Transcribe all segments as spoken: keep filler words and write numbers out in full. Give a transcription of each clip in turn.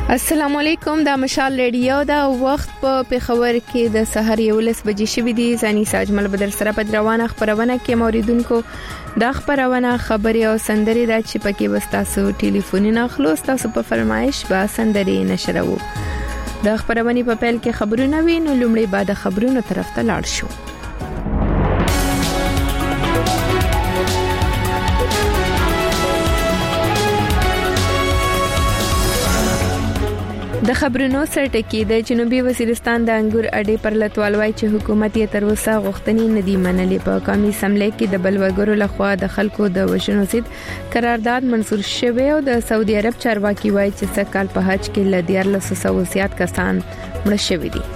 السلام علیکم د مشال ریډیو دا وخت په پیښور کې د سحر یولس بجې شوې دي ځاني ساجمل بدر سره په روانه خبرونه کې موریدونکو دا خبرونه خبري او سندري را چې پکې وستاسو ټلیفونونه خلاص تاسو په فرمایش با سندري نشرو د خبرونه په پیل کې خبرونه وینو لومړی بعد خبرونو طرف ته لاړ شو. د خبرونو سرټکی د جنوبي وزیرستان د انګور اډې پر لټوالوي چې حکومت یې تر اوسه غوښتنې نه دی منلې په قومي سملې کې د بلوګرو لخوا د خلکو د وژنو ضد قرارداد منسور شوی او د سعودي عرب چارواکي وایي چې څه کال په حج کې ل دیارلس سوه زیات کسان مړ شوي دي.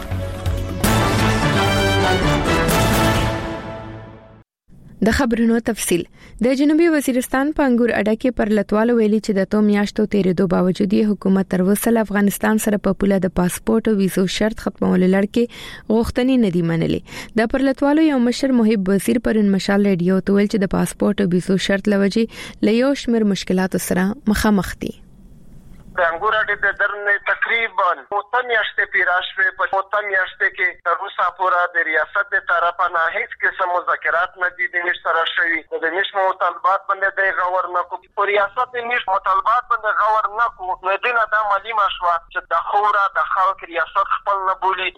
د خبرونو تفصیل د جنوبي وزیرستان په انګور اډه کې پر لټوالو ویلي چې د تو میاشتو تیرېدو باوجود حکومت تر اوسه افغانستان سره په پوله د پاسپورت او ویزو شرط ختمولو لړ غوښتنې نه دی منلې. د پر لټوالو یو مشر محب وزیر پرون مشال ریډیو ته ویل چې د پاسپورت او ویزو شرط لوجي له یو شمېر مشکلاتو سره مخامخ دي. د انګور اډې د درنه تقریبا اووه میاشتې پیراشوي په اووه میاشتې کې تر اوسه پورې د ریاست د طرفه نه هیڅ قسم مذاکرات نه دي د نش سره شوي د نش مطالبات باندې د غور نه کو په ریاست د نش مطالبات باندې غور نه کو نو دینه د معلومه شو چې د خورا د خلک ریاست خپل نه بولی.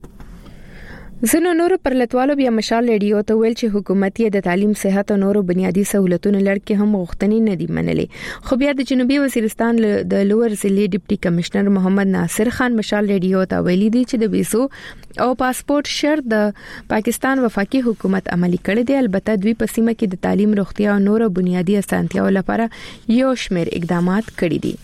زنو نور پر لټوالو بیا مشال ریډیو ته ویل چې حکومت یې د تعلیم صحت او نورو بنیادی سہولتونو لړ کې هم غوښتنې نه دی منلې. خو بیا د جنوبي وزیرستان د لوور ضلع ډیپټي کمشنر محمد ناصر خان مشال ریډیو ته ویلي دی چې د ویزو او پاسپورت شرط د پاکستان وفاقي حکومت عملي کړی دی. البته دوی په سیمه کې د تعلیم روغتیا او نورو بنیادی اسانتیاو لپاره یو شمېر اقدامات کړي دي.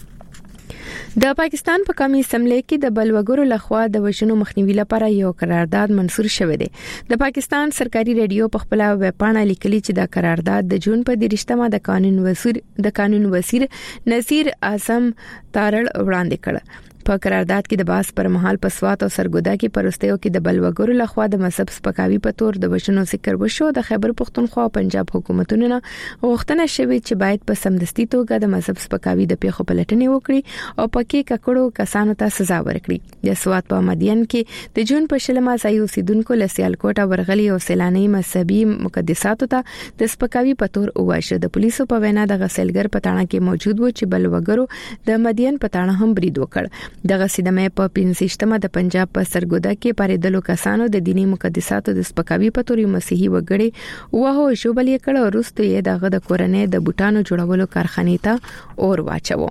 د پاکستان په قومي اسمبلی کې د بلوګرو لخوا د وژنو مخنیوي لپاره یو قرارداد منسور شوی دی. د پاکستان سرکاري ریډیو په خپل ویب پاڼه لیکلي چې دا قرارداد د جون په دریشتمه د قانون وزیر د قانون وزیر نذیر اعظم تارړ وړاندې کړ. په قرارداد کې د باس پر مهال په سوات او سرګودا کې پرستیو کې د بلوګرو لخوا د مذهب سپکاوي په تور د وژنو ذکر وشو. د خیبر پختونخوا او پنجاب حکومتونو نه غوښتنه شوې چې باید په سمدستي توګه د مذهب سپکاوي د پیښو پلټنې وکړي او پکې ککړو کسانو ته سزا ورکړي. د سوات په مدین کې د جون په شلمه ځای اوسیدونکو لسیال کوټه ورغلي او سیلاني مذهبي مقدساتو ته د سپکاوي په تور وواژه. د پولیسو په وینا د غسلګر پټاڼه کې موجود و چې بلوګرو د مدین پټاڼه هم برید وکړ. دغه سیدمه په پنځشتمه د پنجاب په سرګودا کې پاریدلو کسانو د دینی مقدساتو د سپکاوي په تور مسیحي وګړي وهو شوبل یې کړه او وروسته یې دغه د کورنۍ د بوټانو جوړولو کارخانې ته اور واچو.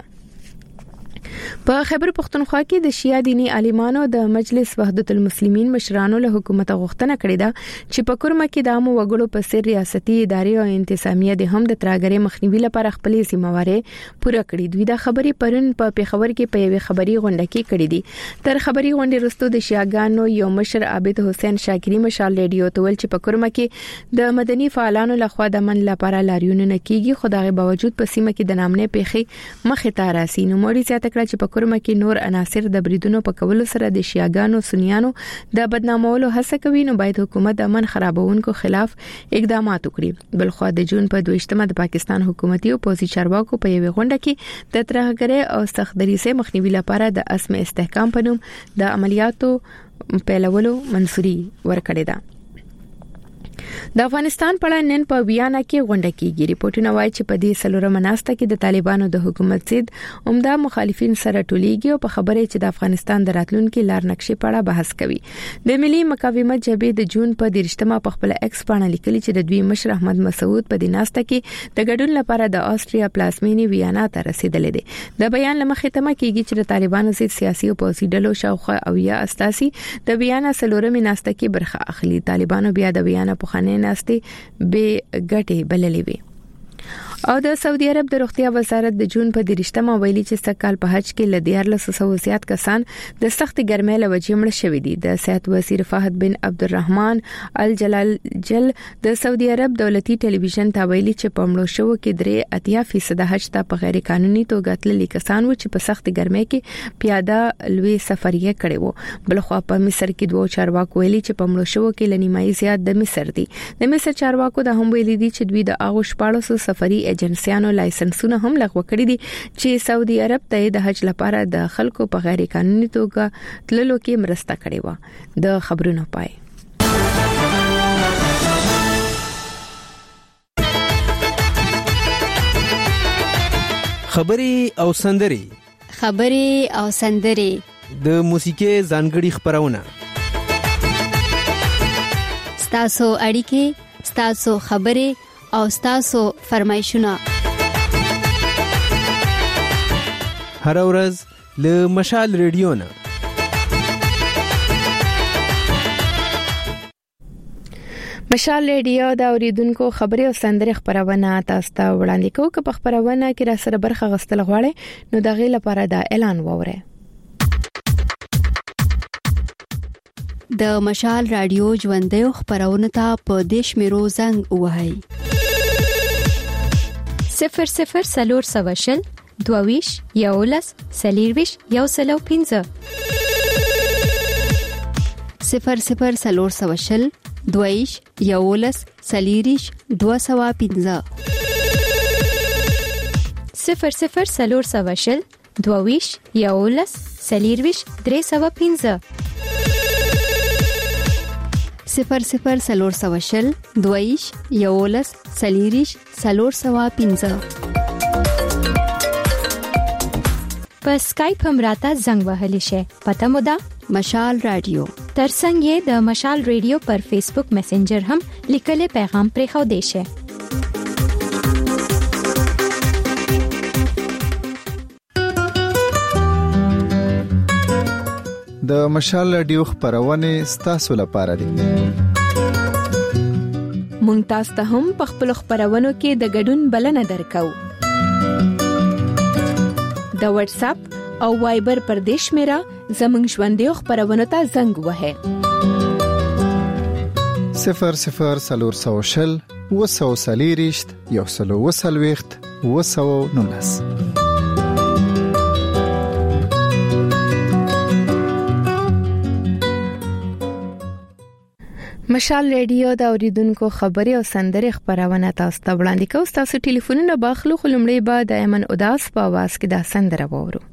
په خیبر پختونخوا کې د شیعه دینی عالمانو د مجلس وحدت المسلمین مشرانو له حکومت غوښتنه کړې ده چې په کورما کې د عامو وګړو په سر ریاستي ادارې او انتظامیه د هم د تراګرې مخنیوي لپاره خپلې ذمہواري پوره کړې. دوی د خبرې پرون په پیښور کې په یوه خبري غونډه کې کړې دي. تر خبري غونډې وروسته د شیعاګانو یو مشر عابد حسین شاکری مشال ریډیو ته ویل چې په کورما کې د مدني فعالانو لخوا د من لپاره لاریون نه کیږي. خو دغه باوجود په سیمه کې د نامنې پیښې مخې ته راسي. نو موري زیاته کړه چې په کورما کې نور عناصر د بریدونو په کولو سره د شیعاګانو سنیانو د بدنامولو هڅه کوي. نو باید حکومت د امن خرابونکو خلاف اقدامات وکړي. بلخو د جون په دویشتمه د پاکستان حکومتي او پوزي چارواکو په یوه غونډه کې د ترهګرۍ او سختدریسه مخنیوي لپاره د اسم استحکام په نوم د عملیاتو پیلولو منسوري ورکړه ده. د افغانستان په اړه نن په ویانا کې غونډه کیږي. ریپورتونه وايي چې په دې سلورمه ناسته کې د طالبانو د حکومت ضد عمده مخالفین سره ټولېږي او په خبره چې د افغانستان د راتلونکو لار نقشې په اړه بحث کوي. د ملي مقاومت جبهې د جون په دریشتمه په خپل ایکس باندې لیکلي چې د دوی مشر احمد مسعود په دې ناسته کې د ګډون لپاره د استریا پلازمینی ویانا ته رسیدلې دي. د بیان لمخې تمه کیږي چې د طالبانو ضد سیاسي او پولیسي ډلو شاوخوا او یا استاسي د ویانا سلورمه ناسته کې برخه اخلي. طالبانو بیا د ویانا په خانه ناسته به ګټه بللې وي. او د سعودي عرب د روغتیا وزارت د جون په دریشتمه ویلي چې سکهال په حج کې ل دیارلس سوه زیات کسان د سخت ګرمۍ له وجې مړ شوي دي. د صحت وزیر فهد بن عبدالرحمن الجلال جل د سعودي عرب دولتي ټلویزیون ته ویلي چې په مړو شوو کې درې اتیا فیصد حج ته په غیر قانوني توګه تللي کسان و چې په سخت ګرمۍ کې پیاده لوی سفر یې کړی و. بلخو په مصر کې دوه چارواکو ویلي چې په مړو شوو کې لنیمای زیات د مصر دي. د مصر چارواکو د هم ویلي دي چې دوی د اغوش پاړسو سفري ایجنسیانو لایسنسونه هم لغوه کړي دي چې سعودي عرب ته د حج لپاره د خلکو په غیر قانوني توګه تللو کې مرسته کړې و. د خبرونو پای خبري او سندري خبري او سندري د موسیقي ځانګړي خبرونه ستاسو اړیکې ستاسو خبري او ستاسو فرمایشونه هر ورځ له مشال ریډیو نه مشال ریډیو دا اوریدونکو خبري او سندري خبرونه تاسو ته وړاندې کوو. که په خبرونه کې را سره برخه غستل غواړئ نو د غي لپاره دا اعلان ووره. د مشال رادیو ژوندۍ خبرونه ته په دیش میرو زنګ وهاي صفر صفر سلور سواشل دوویش یولس سلیرویش یو سلو پینزه صفر صفر سلور سواشل دویش یولس سلیریش دو سوا پینزه صفر صفر سلور سواشل دوویش یولس سلیرویش درې سوا پینزه صفر صفر سلور سواشل دویش یولس سلیریش سلور سوا پینزه په اسکایپ هم راته زنګ وهلی شي. پته مو ده مشال رادیو ترڅنګ یې د مشال ریډیو پر فیسبوک میسنجر هم لیکلي پیغام پرې خو دی شي. د مشال رادیو خبرونه ستاسو لپاره دي. مونږ تاسو ته هم په خپل خبرونو کې د ګډون بلنه درکو. د واتس اپ او وایبر پر دیش میرا زمنګ ژوندۍ خبرونه ته زنګ وهه صفر صفر سلور سوشل وسو سلیریشت یو سلو وسلويخت وسو نونس. مشال ریډیو دا اوریدونکو خبري او سندري خبرونه تاسو ته وړاندې کوي. تاسو ټلیفونونه باخلو خلمړی با د ایمن اداس په आवाज کې دا سندره وورو.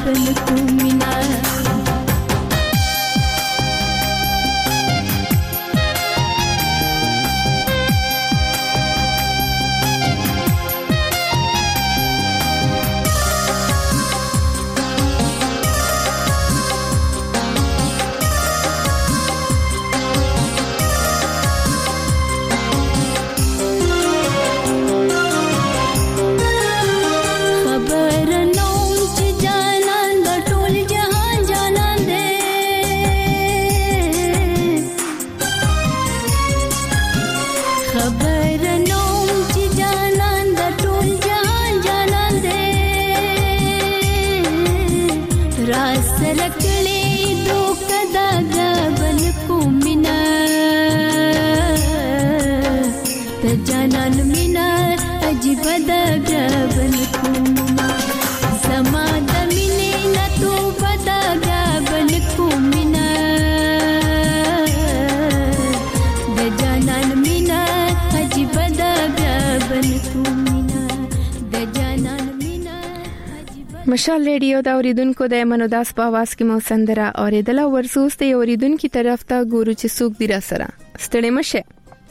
مشال ریډیو دا اوریدونکو د منوداس په आवाज کې مو سندره اوریدله ورسوس ته اوریدونکو طرف ته ګورو چې څوک دی را سره ستړي مشه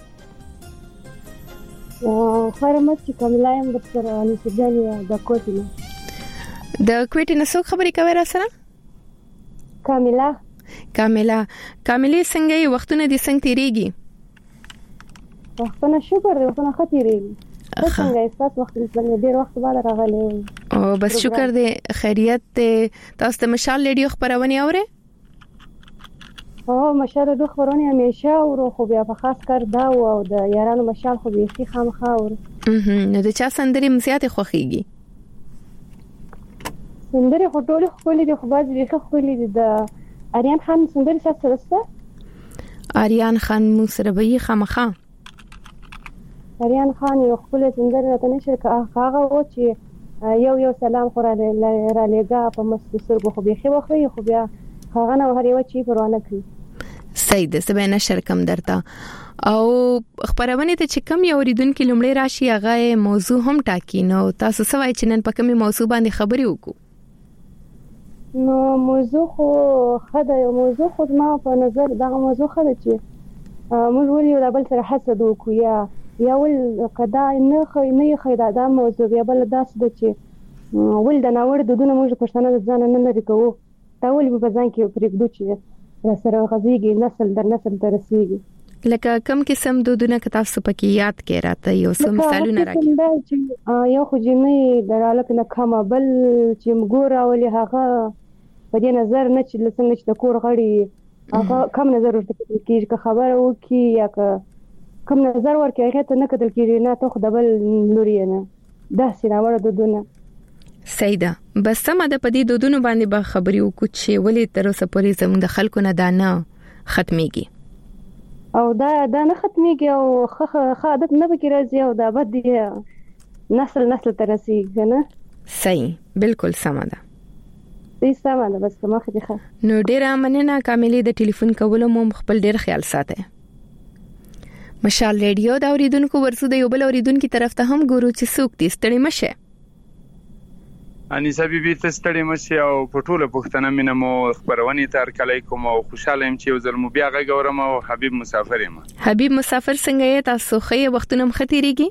او خرمت چې کوملایم د سره نسجاني د کوټینه د کوټینه څوک خبرې کوي را سره کاملا کاملا کاملې څنګه یې وختونه دي څنګه تیریږي وختونه شکر دی وختونه خطرېږي څنګه ایستات وخت څنګه ډیر وخت بعد راغلی او بس شکر دې خیریت ته تاسو ته مشال ریډیو خبرونه اورئ او مشال ریډیو خبرونه همیشه اورو خو بیا په خاص کار دا او د یارانو مشال خو به خي خامخا اورو نو د چا سندري مزيات خوخيږي سندري خو ټول خو لري خو باز به خو لري د اریان خان سندري څه سره اریان خان مو سره به خامخا اریان خان یو خپل سندره راته نشي هغه و چې یو یو سلام خو را لګا په مستسر خو به خو خو خو بیا هغه نه هر یو چی پرونه کړی سید سبه نشر کم درته او خبرونه ته چې کم یو ریدونکو لمړی راشي هغه موضوع هم ټاکی نو تاسو سوای چې نن په کومه موضوع باندې خبرې وکړو نو موضوع خو خدای یو موضوع خو ما په نظر دا موضوع خدای چې موږ ولې یو بل سره حسد وکړو یا یا ول قدا نه خو نه خیدا دا موضوع یا بل داس د چې ول د ناوړ د دونه موږ پښتنه ځان نه لري کوو دا ول په ځان کې پرېږدو چې سره غزيږي نسل در نسل تر رسیږي لکه کم قسم دودونه که تاسو پکې یاد کې راته یو څه مثالونه راکړئ یو خو جنې درالک نه کما بل چې مګور اولي هغه په دې نظر نه چې لسنګ چې د کور غړي هغه کم نظر ورته کېږي که خبره وکي یا که کم نظر ورکړي هغه ته نه کتل کېږي نه ته خدابل لوري نه دا سیناوړ دودونه سیدا بس سم د پدې دودونو باندې به خبرې وکړو چې ولې تر اوسه پورې زموږ د خلکو نه دانه ختميږي او دا دا نه ختميږي او خ عادت نه بکی راځي او دا بد دی نسل نسل تر رسیږي نه صحیح بالکل سم ده دې سم ده بس کومه خې نو ډیره مننه کاملې د ټلیفون کولو مو خپل ډیر خیال ساتئ مشال ریډیو دا اوریدونکو ورسو د یو بل اوریدونکو طرف ته هم ګورو چې څوک دي ستړي مشه اني سبي بي تستړي مشه او په ټوله پښتنه مینه مو خبرونه تر کله کوم او خوشاله يم چې وزل مو بیا غوړم او حبيب مسافر یم حبيب مسافر څنګه یې تاسو خې وختونه مختيريږي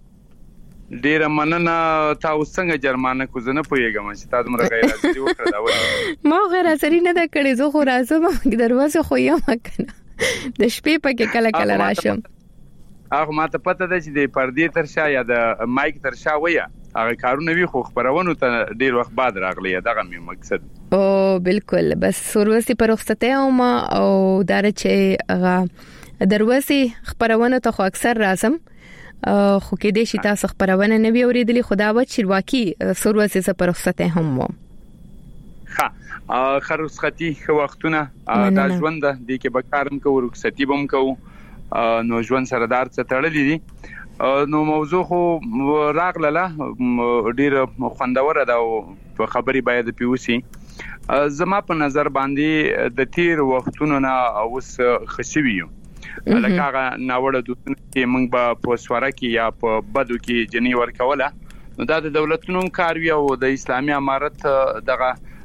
ډیره مننه تاسو څنګه جرمانه کو زنه پويګم چې تاسو مر غیر حاضر وکړه دا ما غیر حاضر نه دا کړې زه خو راځم دروازه خو یم کنه د شپې پکې کله کله راشم هغه ماته پته ده چې د پردې تر شا یا د مایک تر شا ویا هغه کارونه وی خو خبرونه ته ډیر وخت بعد راغلی دغه می مقصد او بالکل بس سروسي پر وخته او ما او دار چې هغه دروازه خبرونه ته خو اکثر راځم خو کې دې شي تاسو خبرونه نه وی اوریدلی خدا و چې واقعي سروسي سره پر وخته هم و ها خرسختی خو وختونه دا ژوند د کې بکارم کو رخصتي بم کو نو ژوند سره دار څه تړلې دي نو موضوع خو راغله ډیر خوندور ده او خبري باید پیوسی زما په نظر باندې د تیر وختونو نه اوس خشویو لکه هغه ناوړه دوتنه چې موږ په پوسوره کې یا په بدو کې جنې ورکوله نو دا د دولتونو کار وی او د اسلامي امارت دغه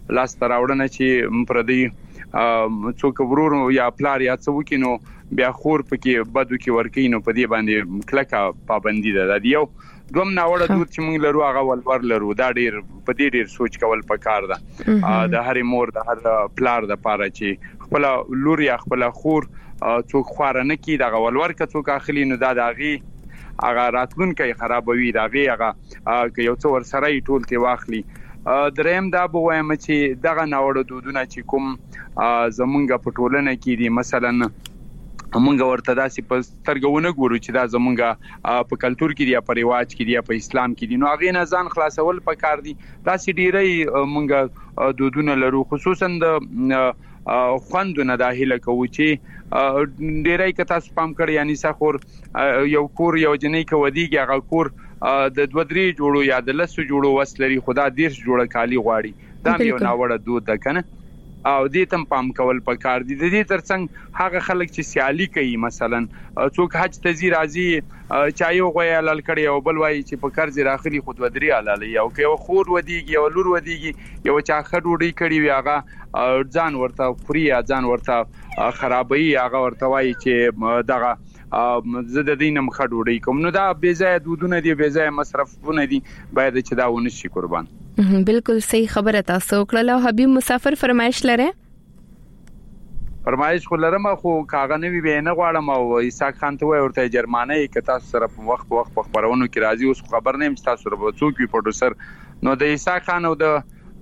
لاس تراوړنه چې پردي څوک ورور یا پلار یا څوک نو بیا خور پکې بدو کې ورکی نو په دې باندې کلکه پابندي ده. دا یو دوم ناوړه دود چې موږ لرو هغه ولور لرو. دا ډیر په دې ډیر سوچ کول پکار ده د هر مور د هر پلار د پاره چې خپل لور یا خپل خور څوک خواره نه کی د ولور که څوک اخلي نو دا داغي هغه راتلونکي خرابوي داغي هغه که یو څو ور سره ټول تی واخلي. دریم دا به وایم چې دغه ناوړه دودونه چې کوم زمونږ په ټولنه کې دي مثلا مونږ ورته داسې په سترګونه ګورو چې دا زمونږ په کلچر کې دی په رواج کې دی په اسلام کې دی نو هغه نه ځان خلاصول پکار دي. داسې ډیرې مونږ دودونه لرو خصوصا د خوندونه داخله کوي چې ډیرې کته سپام کړي یعنی سخور یو کور یو جنې کو ودیږي هغه کور د دوه درې جوړو یا د لسو جوړو وسلري خدا دیرش جوړه کالی غواړي دا یو ناوړه دود ده کنه او دې تم پام کول پکار دي. د دې ترڅنګ هغه خلک چې سیالي کوي مثلا څوک حج تزي راځي چایو غوي لال کړي او بل وایي چې په قرض راخلي خود ودري علالي او که یو خور ودیږي او لور ودیږي یو چا خډوډي کړي وي هغه ځان ورته خوري ځان ورته خرابوي هغه ورته وایي چې دغه زه د دینم خډوډي کوم نو دا بے ځای دودونه دي بے ځای مصرفونه دي باید چې دا ونه شي قربان. بالکل صحیح خبره تاسو کړله. حبیب مسافر فرمایش لره فرمایش خو لرم خو کاغه نه وی نه غواړم او اسحاق خان ته ورته جرمانه کې تاسو سره په وخت په وخت په خبرونو کې راځي اوس خبر نه چې تاسو سره څوک وی پروډوسر نو د اسحاق خان او د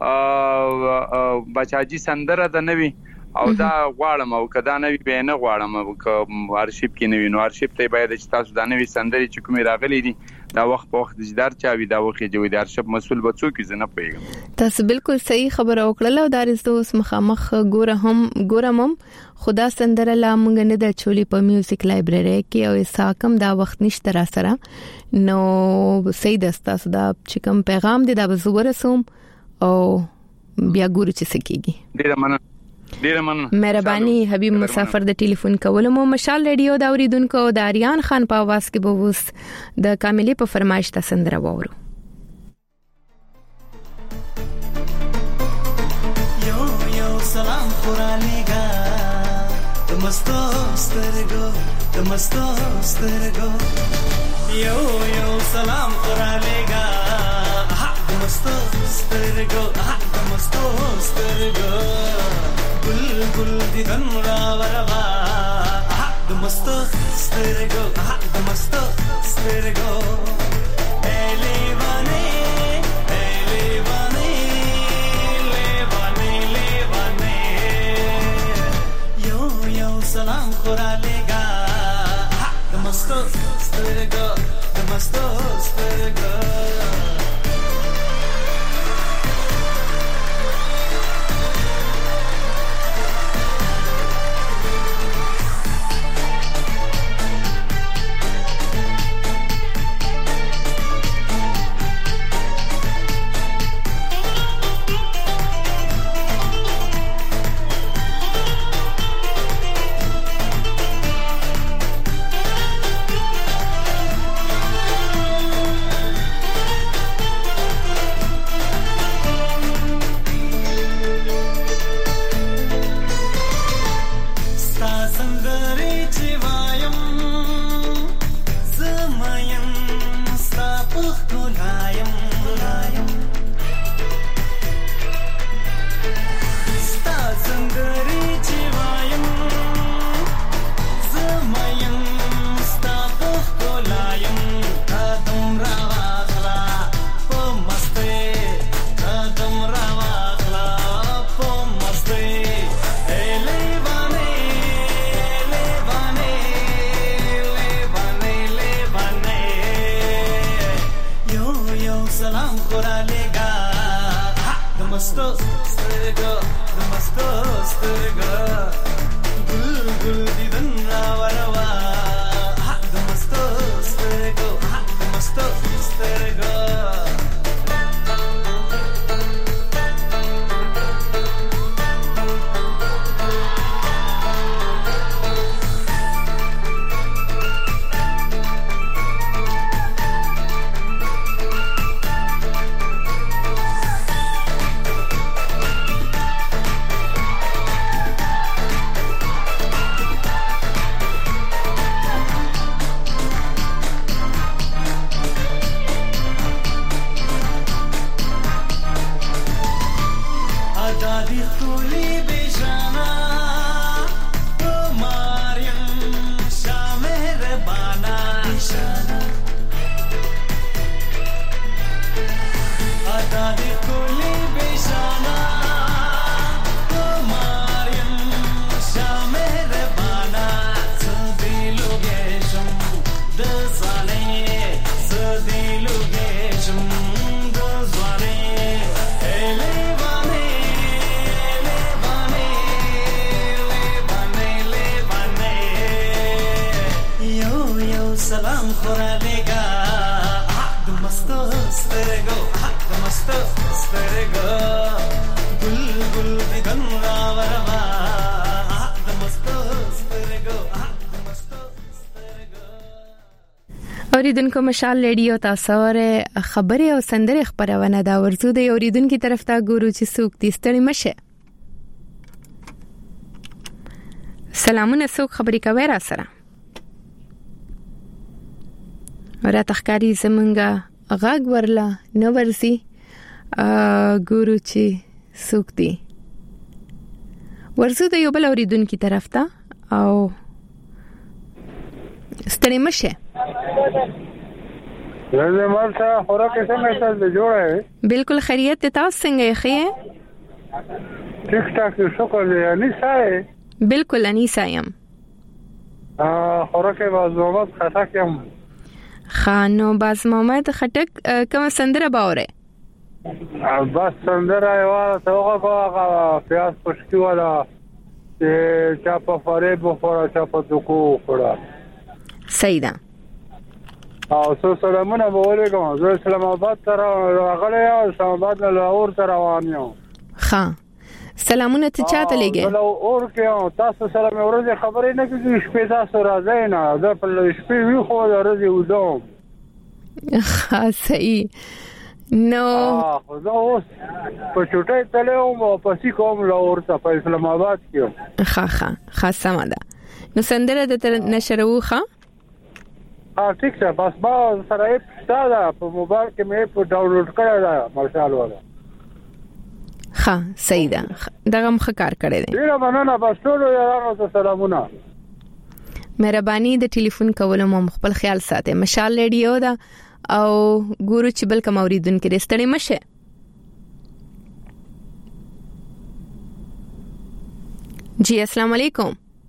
بچاجي سندره د نوي او دا غواړم او کدا نوي به نه غواړم او ک ارشیف کې نوي نو ارشیف ته باید چې تاسو دا نوي سندري چې کومي راغلي دي دا وخت په وخت جدار چاوي دا وخت جوړ د ارشیف مسول بچو کې زنه پیغام. تاسو بالکل صحیح خبره وکړه او دا رسته اوس مخامخ ګوره هم ګورم خدا سندره لا مونږ نه د چولي په میوزیک لایبرری کې او اساکم دا وخت نشته را سره نو سید تاسو دا چې کوم پیغام دی دا به ورسوم او بیا ګورو چې سکیږي. ډیره مننه ډیره مننه مهرباني. حبیب مسافر د ټلیفون کولو مو مشال ریډیو دا اوریدونکو د اریان خان په आवाज کې به وس د کاملې په فرمایش ته سندره وورو. یو یو سلام قرانیګا د مستو سترګو د مستو سترګو یو یو سلام قرانیګا د مستو سترګو د مستو سترګو گل گل دیدن را وروا د مستو سترګو د مستو سترګو لیوانه لیوانه لیوانه لیوانه یو یو سلام خورا لگا د مستو سترګو د مستو سترګو دادی خولی بیشانا تو ماریم شامر بانا بیشانا دادی خولی بیشانا تو ماریم شامر بانا سدیلو گیشم دزانه سدیلو گیشم دزانه سلام خورالېګا د مستو سترګو د مستو سترګو ګل ګل دګن راورما د مستو سترګو د مستو سترګو. اوریدونکو مشال ریډیو تاسو ورې خبري او سندري خبرونه دا ورزو د اوریدونکو طرف ته ګورو چې څوک دې ستړي مشه. سلامونه، څوک خبري کوي را سره؟ ورا تخکاری زمونږه غاګ ورلا نو ورسي ګورو چې څوک دی ورزو د یو بل اوریدونکو طرف ته او ستړي مشه. زه مرسته خوراک څنګه ستاسو جوړه ہے؟ بالکل خیریت ته. تاسو څنګه یې؟ ښه ټیک ټاک شکر دی. انیسا ہے؟ بالکل انیسا یم. خوراک باز محمد خټک یم. خانو باز محمد خټک کوم سندره باوره؟ بس سندره یو توګه کوه پیاز پښتو والا چې چا په فریب وخوره چا په دوکو وخوره. صحیح ده. او څو سلامونه به ولګم. زه اسلام آباد ته راغلی یم. اسلام آباد نه لاهور ته روان یم. ښه سلامونه ته چاته لګي؟ لاهور کې تاسو سره مې ورځې خبرې نه کیږي. شپې تاسو راځئ نه. زه په شپې وی خو ورځې ودوم. ښه صحیح. نو زه اوس په چوټۍ تللی وم او پسې کوم لاهور ته په اسلام آباد کې یم. ښه ښه ښه سمه ده. نو سندره درته نشروو ښه؟ ها ټیک ده. بس ما سره اپ شته ده په موبایل کې مې اپ ډاونلوډ کړی ده مارشال والا. ښه صحیح ده. دغه مخ کار کړی دی. ډیره مننه. بس ټول یارانو ته سلامونه. مهرباني د ټلیفون کولو مو خپل خیال ساتئ. مشال ریډیو دا او ګورو چې بل کوم اوریدونکو دې ستړي مشه. جی السلام علیکم.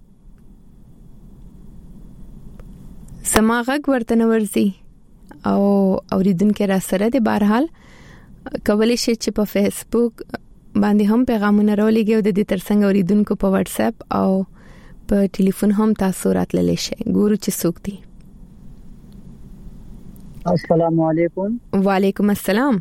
سما غږ ورته نورځي او اوریدونکو را سره د بهرحال کولای شي چې په فیسبوک باندې هم پیغامونه راولېږي او د دې ترڅنګ اوریدونکو په واتس اپ او په ټلیفون هم تاسو راتللی شئ. ګورو چې څوک دی. السلام علیکم. وعلیکم السلام.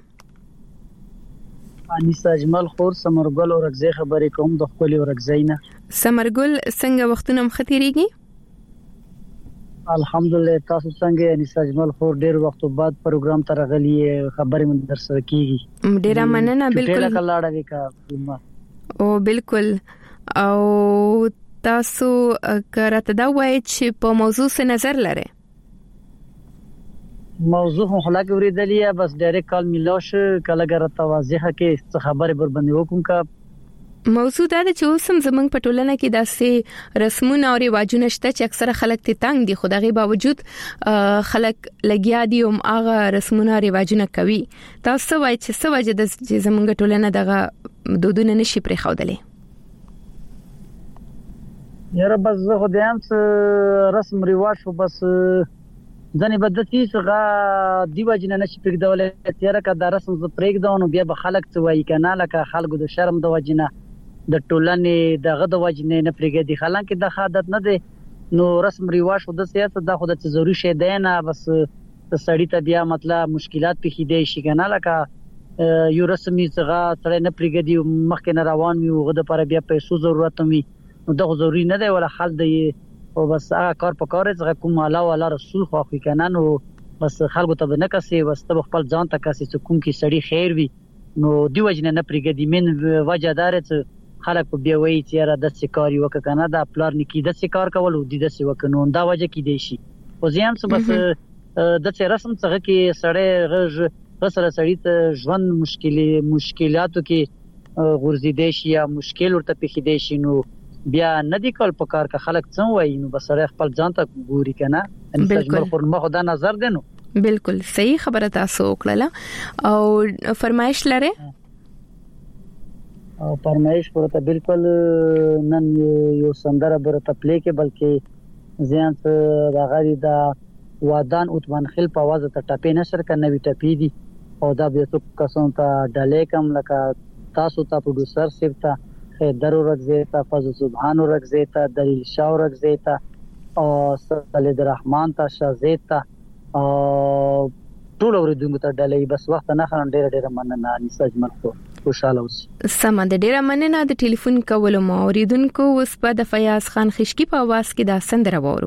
انیسا اجمل خور سمرګل اورګزی خبرې کوم د خپل اورګزینا. سمرګل څنګه وختونه مختيريږي؟ الحمدلله. تاسو څنګه؟ انیسا اجمل خور ډیر وخت بعد پروګرام ته راغلی خبرې مون درسره کیږي. ډیره مننه. بالکل کلاړه وکا. او بالکل. او تاسو کرته دا وایي چې په موضوع څه نظر لرئ؟ موضوع خو خلاک ورېدلې بس ډایرکټ کال میلاش کله ګره توضیح کې څه خبره بر باندې وکم کا. موضوع دا چې اوسم زمنګ په ټولنه کې داسې رسمونه او رواجونه شته چې اکثره خلک ته تنګ دي. خو دغه باوجود خلک لګیا دي او هغه رسمونه او رواجونه کوي. تاسو وایي چې څه وجه د زمنګ ټولنه دغه دودونه نشي پرې خوده؟ یاره بس زه خو دیم رسم رواج خو بس ځنې بدتي څنګه دیو جن نشي پرېږدولې. تیاره کا د رسم ز پرېږدو نو بیا به خلک څه وایي کنه لکه خلکو د شرم د وجنه د ټولنې دغه د وجنه نه پرېږدي. حالانکه د عادت نه دی. نو رسم رواج خو د سیاست د خو د ضروري شی دی نه. بس سړی ته بیا مطلب مشکلات پیښ دی شي کنه لکه یو رسمي څنګه سره نه پرېږدي مخکې نه روان وي او د پر بیا پیسو ضرورت وي. نو دغه ضروري نه دی ولا حل دی او بس هغه کار په کار څنګه کوم الله ولا رسول خو خو کنه نو بس خلکو ته نه کسي بس ته خپل ځان ته کسي چې کوم کې سړی خیر وي نو دی وجنه نه پرېږدي. من وجه دار چې خلک په بیا وایي چې را د سکاري وک کنه دا پلان کې د سکار کول او د دې وک نو دا وجه کې دی شي. او ځم څه بس د څه رسم څنګه کې سړی غږ غسر سړی ته ژوند مشکلې مشکلاتو کې غورځیدې شي یا مشکل ورته پیښیدې شي نو بیا ندی کول پکار کا خلک څنګه وایي نو بس سره خپل ځان ته ګوري کنه ان تجربه پر مخ دا نظر دینو بالکل صحیح خبره تاسو وکړه او فرمایش لره او فرمایش ورته بالکل نن یو سندره برته پلی کې بلکې ځان ته راغلي دا وادان اوتمن خل په आवाज ته ټپې نشر کنه وی ټپې دي او دا به څوک کسون ته ډلې کم لکه تاسو ته پروډوسر سیفتا خیدر ورغزیتا فضل سبحان ورغزیتا دلیل شاه ورغزیتا او خالد الرحمن ته شازیتا او ټول اوریدونکو ته ډلې بس وخت نه خرن ډېر ډېر مننه نساج مرکو خوشاله اوس سم د ډېر مننه د ټلیفون کولو مو اوریدونکو اوس په د فیاض خان خشکی په आवाज کې دا سندره وورو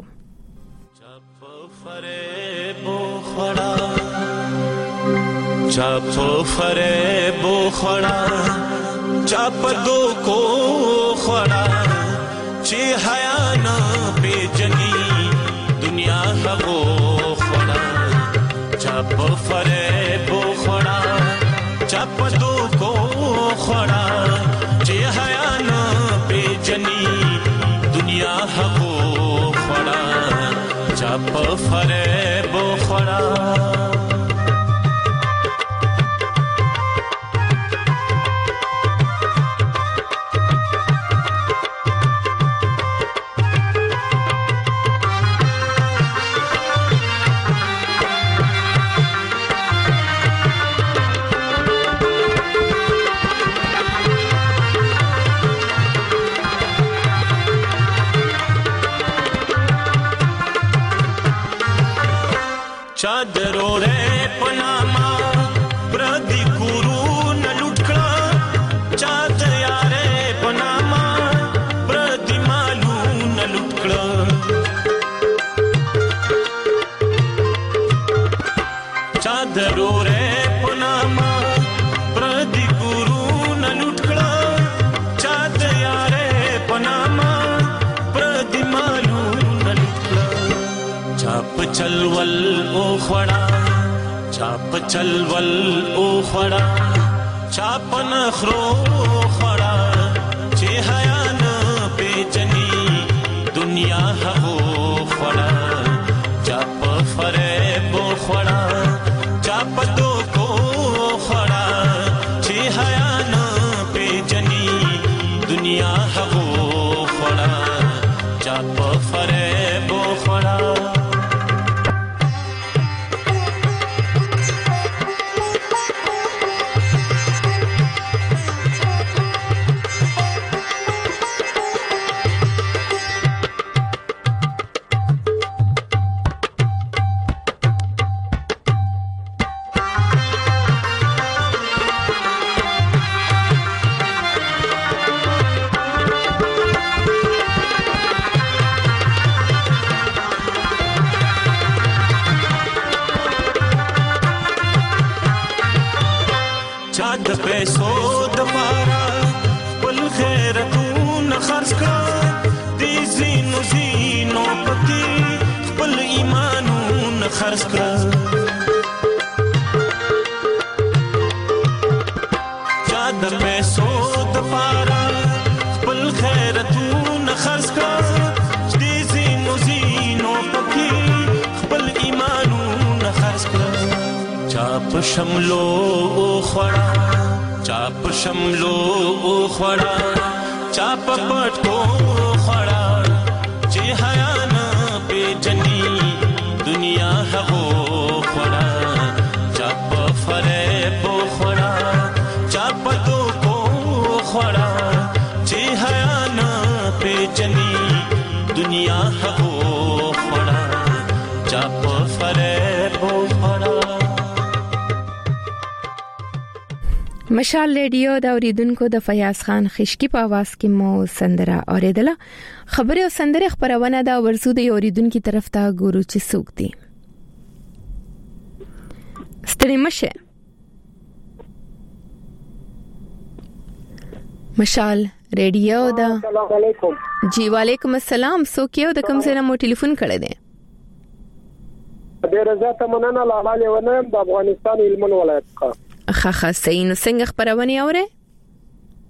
چاپ فریب خړا چاپ دو کو خړا چې حیا نه پیجنی دنیا هغو خړا چاپ فریب خړا چاپ دو کو خړا چې حیا نه پیجنی دنیا هغو خړا چاپ فریب خړا चादरो रे पनामा प्रदी गुरु न लुटकड़ा चाद यारे पनामा प्रदी मालू न लुटकड़ा चादरो रे पनामा प्रदी गुरु न लुटकड़ा चाद यारे पनामा प्रदी मालू न लुटकड़ा चाप चलवल ओ खड़ा चाप चलवल ओ खड़ा चाप नखरो खड़ा चे हया न बेचनी दुनिया हो खड़ा चाप फरेब खड़ा चाप दो को खड़ा चे हया न बेचनी दुनिया हो खड़ा चाप फरेब खड़ा चाद पैसो दपारा पल खैरतून खर्च का दी जीनो जीनो पति पल ईमानून खर्च का चाद पैसो दपारा पल खैरतून खर्च का दी जीनो जीनो पति पल ईमानून खर्च का चाप शमलो खड़ा चाप शमलो खड़ा चाप पटको खड़ा जे हया न बेजनी दुनिया हो खड़ा चाप फरेब खड़ा चाप दो को खड़ा जे हया न बेजनी दुनिया हो खड़ा चाप फरेब खड़ा مشال ریډیو دا اوریدونکو د فیاض خان خشکی په आवाज کې مو سندره اوریدله خبره او سندره خبرونه دا ورزو د اوریدونکو طرف ته ګورو چې څوک دي ستړي مشه مشال ریډیو دا السلام علیکم جی وعلیکم السلام څوک یو د کوم ځای نه مو ټلیفون کړی دی ډیر زیاته مننه لاله ونه د افغانستان هلمند ولایت څخه خاخه سین څنګه خبرونه اوره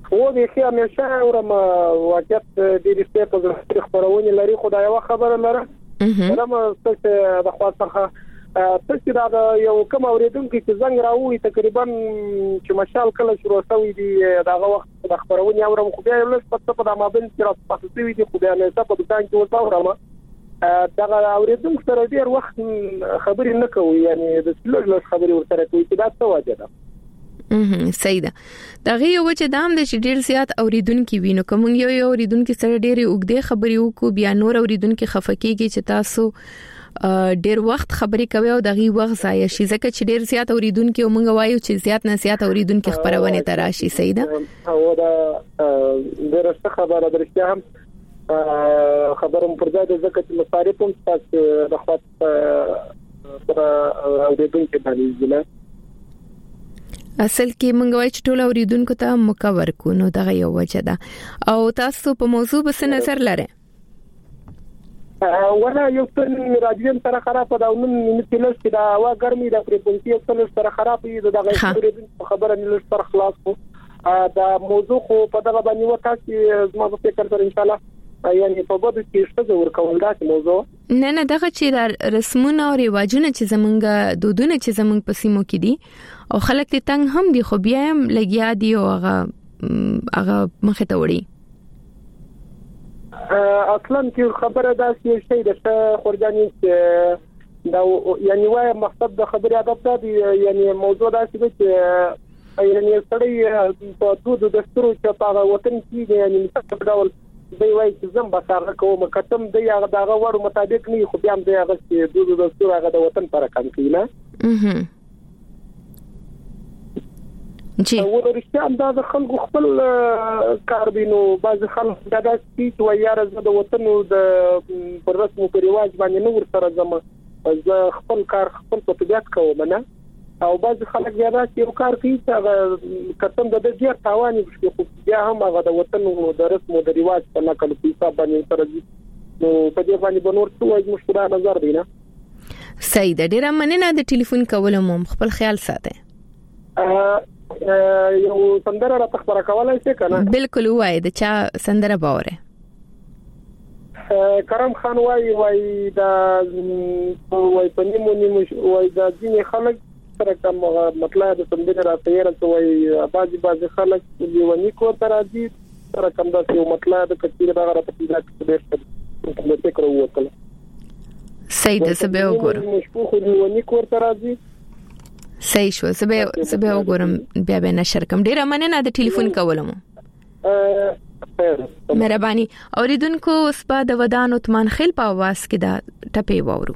خو به کې همیشه اورم واقعیت د دې په ځای خبرونه لري خدای وا خبره لره ورم څه د خوا څخه تاسو دا یو کوم اوریدونکو چې زنګ راوي تقریبا چې مشال کله شروع شوی دی داغه وخت د خبرونه اورم خو بیا له پڅ په مابین چې راځي شوی دی خو بیا نه څه په دکان کې وځاورم دا اوریدونکو سره ډیر وخت خبرې نه کوي یعنی د څلور خبرې ورسره کوي چې دا څه وجه ده اه صحیح ده دا غي یو چې دام د ډیر زیات اوریدونکو وینو کوم یو یو اوریدونکو سره ډیر وګړي خبرې وکړو بیا نور اوریدونکو خفقېږي چې تاسو ډیر وخت خبرې کوي او دغه وخت ضایع شي ځکه چې ډیر زیات اوریدونکو موږ وایو چې زیات نه زیات اوریدونکو خبرونه تراشي صحیح ده او دا درسته خبره درشته هم خبرم پر ځای د ځکه چې مصارف هم تاسو د خپل پر اوریدونکو باندې ځله اصل کې موږ وایو چې ټول اوریدونکو ته مکور کو نو دغه یو وجه ده او تاسو په موضوع بس نظر لره ولا یو څه راځین سره خراب ده نو مثلث چې دا وا ګرمي د فریکونسي یو سره خراب دي دغه خبره نه سره خلاص کو دا موضوع خو په دغه باندې وتا چې زما په فکر سره ان شاء الله یعنی په بده کې څه ور کول دا موضوع نه نه دغه چې رسمونه او رواجونه چې زمونږ دودونه چې زمونږ په سیمو کې دي او خلک ته تنگ هم دي خو بیا هم لګیا دي او هغه هغه مخه ته وړي اصلا چې خبره دا شي د خورجاني دا یعنی وای مقصد د خبرې ادب دی یعنی موضوع دا چې یعنی سړی په دود دستور چې په وطن کې یعنی په ډول دی وای چې زم به سره کوم کتم دی هغه دغه وړ مطابق نه خو بیا هم دی هغه چې دود دستور هغه د وطن پر کم کینه اها جی ورشته انداز خلکو خپل کار بینو باز خلک دا د سپیچ و یاره د وطن د پر رسمو پر رواج باندې نور سره زما ز خپل کار خپل په طبيعت کوم نه او باز خلک بیا دا چې کار کوي چې کتم د دې تاواني خو بیا هم هغه د وطن د رسمو د رواج په نقل په حساب باندې سره نو په دې باندې بنور څه مشوره نظر دی نه صحیح ده ډیر مننه د ټلیفون کولم خپل خیال ساته یو سندره را تخبره کولای شي کنه بالکل وای د چا سندره باوره کرم خان وای وای دا وای پنیمو نیمو وای دا ځینې خلک سره کوم مطلب د سندره را تیار وای بازي بازي خلک دیونی کو ترازی سره کوم دا یو مطلب د کثیر دا را پېدا کړي د فکر وکړه صحیح ده سبه وګورم مشپوخ دیونی کو ترازی صحیح شو سبه سبه وګورم بیا به نشر کوم ډیره مننه د ټلیفون کولم مهرباني اوریدونکو اوس په د ودان عثمان خیل په आवाज کې دا ټپې وورو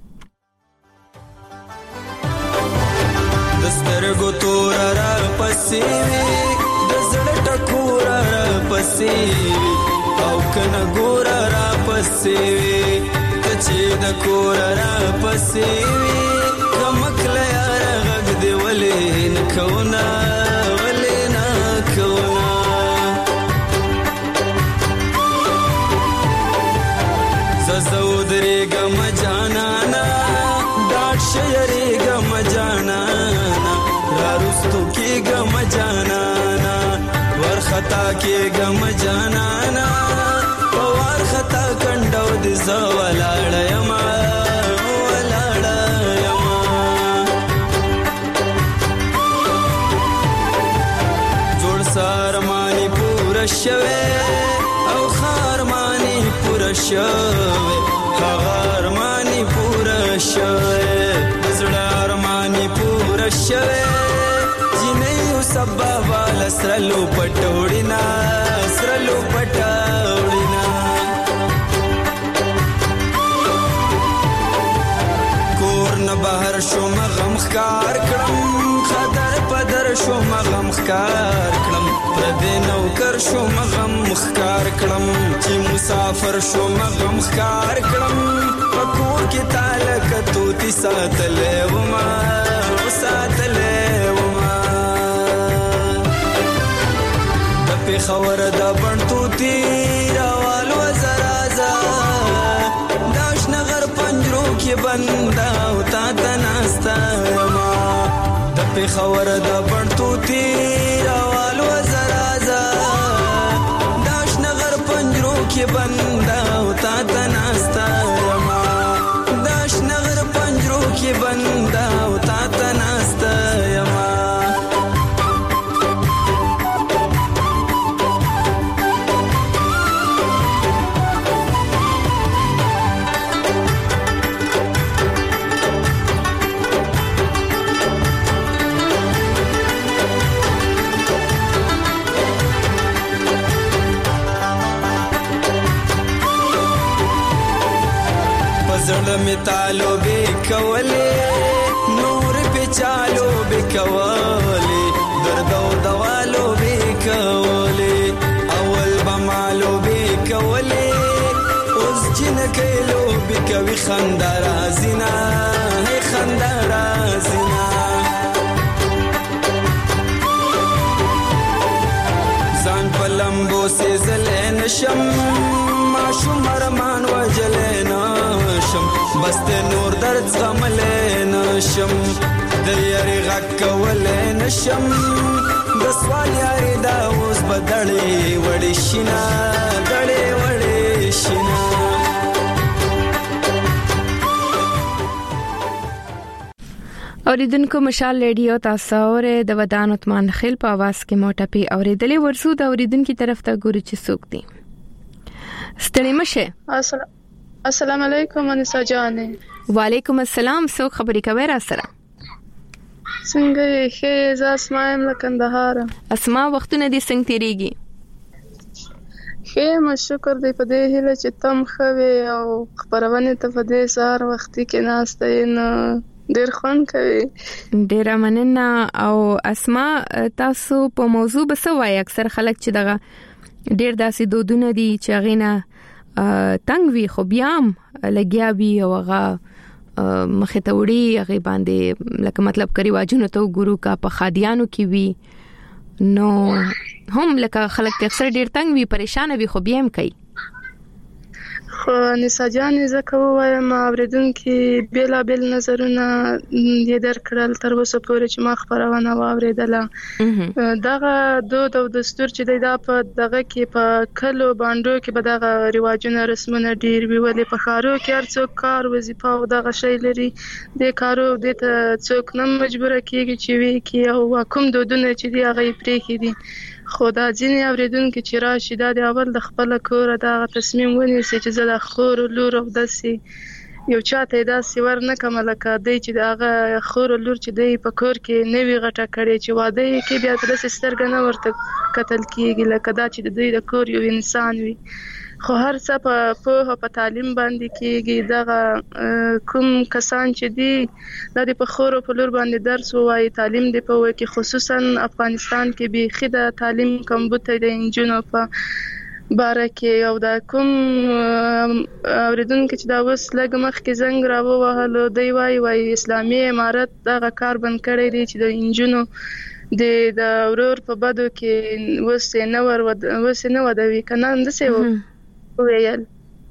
دسترګو تور را پسې د زړه ټکور را پسې او کنه ګور را پسې چې د کور را پسې کمکله دی ولې نکونا ولې نکونا ززودري غم جانانا داټ شيري غم جانانا راستو کې غم جانانا ورختا کې غم جانانا ور خطا کندو دي زولاړ یما سارمانی پورا شوه او خارمانی پورا شوه خارمانی پورا شوه زړارمانی پورا شوه جنې سبا والا سرلو پټوړینا سرلو پټوړینا کور نه بهر شو مغم خکار کړم خدر پدر شو مغم خکار کړم پردې نوکر شو مغم خکار کړم چې مسافر شو مغم خکار کړم پکور کې تعلق توتی ساتلې وما ساتلې وما د په خبر د بڼ توتی راوال وزرازا داش نغر پنجرو کې بندا او تا تناستا ما د په خبر د بڼ توتی راوال وزرازا کې بندا او تا تناستا یما داش نغر پنجرو کې بندا او تا تناستا یما می تالو به کولې نور په چالو به کولې درد او دوالو به کولې اول بمالو به کولې اوس جن کېلو به کوي خندار ازینا هي خندار ازینا ځان په لمبو سي زلین شم ما شو مرمان وجلین بس ته نور درد زغملې نشم د یاري غږ کولې نشم د سوال یاري دا اوس بدړې وړې شینا دړې وړې شینا اوریدونکو مشال ریډیو تاسو اورئ د ودان عثمان خیل په आवाज کې موټه پی اوریدلې ورسو د اوریدونکو طرف ته ګوري چې څوک دي ستړي مشه السلام السلام علیکم انسا جانې وعلیکم السلام سو خبرې کوي را سره څنګه یې ښه ز اسماء له کندهار اسماء وختونه دي څنګه تیریږي ښه ما شکر دې په دې هله چې تم خوي او خبرونه ته په دې سار وخت کې ناشته نه ډېر خوان کوي ډېر مننه او اسماء تاسو په موضوع بسوي اکثر خلک چې دغه ډېر داسې دودونه دي چې غینه تنگ وی خو بیام لګیا وی او هغه مخه ته وړي هغه باندې لکه مطلب کری واجونو ته ګورو کا په خادیانو کې وی نو هم لکه خلک اکثر ډیر تنگ وی پریشان وی خو بیم کوي خو نسا جانې زکه وایم اوریدونکو بیل بیل نظرونه یې درکړل تر اوسه پورې چې ما خبرونه واوریدله دغه دود او دستور چې دا په دغه کې په کلو باندې کې به دغه رواجونه رسمونه ډیر وی ولې په خارو کې هر څوک کار وظیفه او دغه شی لري د کارو د ته څوک نه مجبور کیږي چې وی کی او کوم دودونه چې دی هغه پرې کړي خو دا ځینې اوریدونکو چې راشي دا د اول د خپل کور دا تصمیم ونیسي چې زه د خور لور او داسي یو چاته داسي ورنه کومه لکه دی چې داغه خور لور چې دی په کور کې نوی غټه کړي چې واده کې بیا د سترګې نه ورته قتل کیږي لکه دا چې د دوی د کور یو انسان وي خو هر څه په په په تعلیم باندې کېږي دغه کوم کسان چې دي د په خور په لور باندې درس وایي تعلیم دی په وای کې خصوصا افغانستان کې به خده تعلیم کمبوته د انجونو په بارکه او دا کوم اوریدونکو چې دا وس لګ مخ کې زنګ راو وهلو دی وای وای اسلامي امارت دغه کار بند کړی دی چې د انجونو د د اورور په بدو کې وسه نه ور وسه نه ودوي کنه اندسه ویل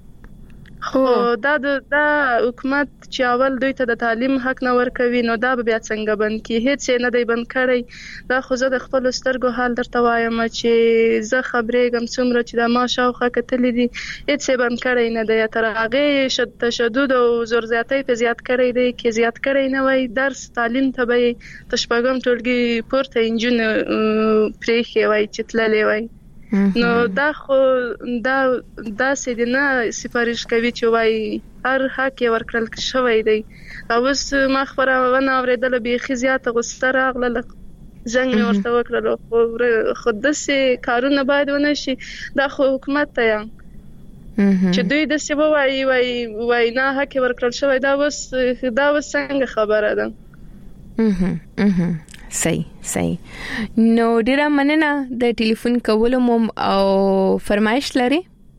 خو دا د حکومت چې اول دوی ته د تعلیم حق نه ورکوي نو دا بیا څنګه بند کی هیڅ نه دی بند کړی دا خو زه د خپل سترګو حال درته وایم چې زه خبرې غم څومره چې د ما شاوخه کتلې دي هیڅ بند کړی نه دی تر هغه شد تشدد او زور زیاتۍ په زیات کړی دی کې زیات کړی نه وای درس تعلیم ته به تشپګم ټولګي پورته انجن پرېخي وای چې تللې وای نو دا خو دا دا سیدنه سفارش کوي چې وای هر حق ورکړل شوی دی اوس ما خبرونه اوریدل به خزيات غوسه راغله زنګ ورته وکړل خو دسه کارونه باید ونه شي دا خو حکومت ته یم چې دوی د سی وای وای وای نه حق ورکړل شوی دا وس دا وس څنګه خبره ده اها اها صحیح صحیح نو ډیره مننه د ټلیفون کولو مو او فرمایش لري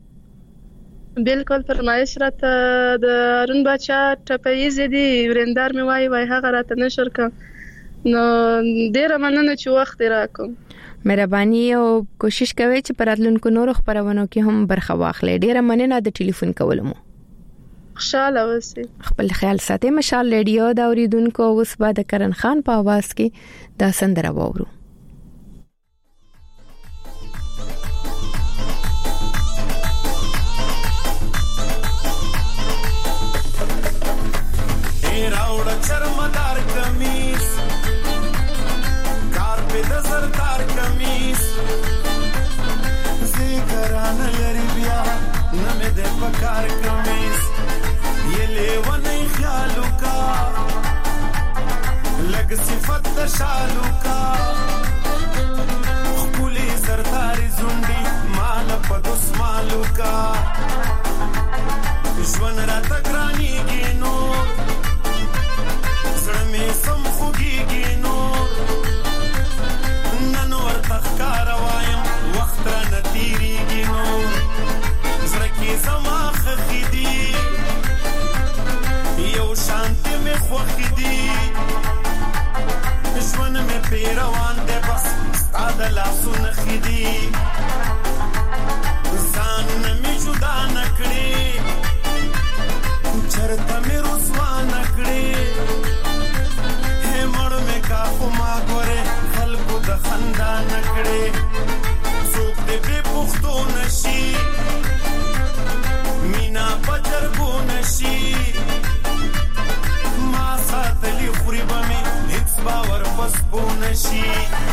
بالکل فرمایش راته د ارون بچا ټپایز دي ورندار می وای وای هغه راته نشر ک نو ډیره مننه چې وخت راکوم مهرباني او کوشش کوي چې پراتلونکو نور خبرونو کې هم برخه واخلې ډیره مننه د ټلیفون کولو مو خوشاله اوسئ خپل خیال ساتئ مشال ریډیو دا اوریدونکو اوس بعد کرن خان په आवाज کې دا سندره وورو شپږ صفت د شالو کا خپلې زرداري زونډي مال په دسمالو کا ژوند راته ګرانېږي نور زړه مې سم خوږېږي نور نن ورته ښکاره وایم وخت رانه تېرېږي نور زړه کې زما خښې دي یو شانتې مې خوښې دي ژوند مې پې روان دی بس ستا د لاسو نښې دي ځانونه مې جدا نه کړې چرته مې رسوا نه کړې هې مړ مې کا خو ما ګورې خلکو د خندا نه کړې څوک دې بې پوښتو نه شي مینا په جرګو نه شي ما ساتلي خوري به مې هېڅ باور په سپو نه شي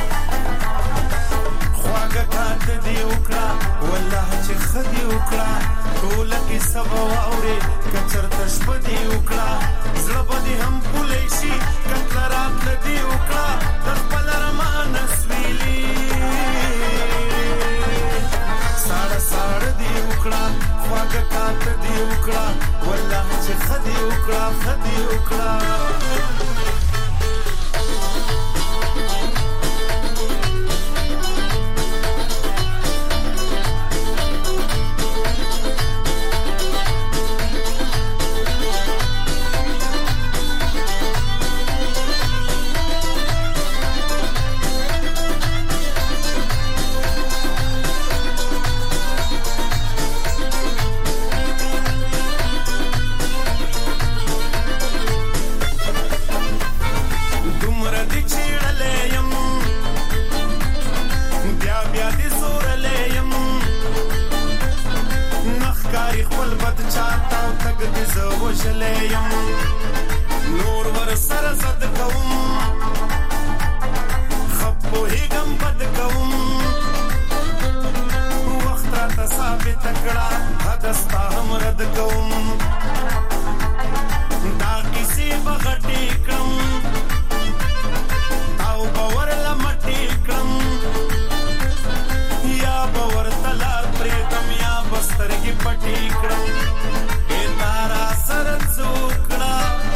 خواږه کاته دې وکړه والله چې ښه دې وکړه ټوله کیسه به واورې که چېرته شپه دې وکړه زړه به دې هم پولی شي که تله راتله دې وکړه د خپله رمانه سویلي ساړه ساړه دې وکړه خواږه کاته دې وکړه والله چې ښه دې وکړه ښه دې وکړه نور ور سره زد کوم خپو هیګم بد کوم وخت راته ثابت کړه حدستا هم رد کوم دا کیسې بغټې کړم او باور لمټې کړم یا باور تلار پریتم یا بسترګې پټې کړم تارا سره څوکړه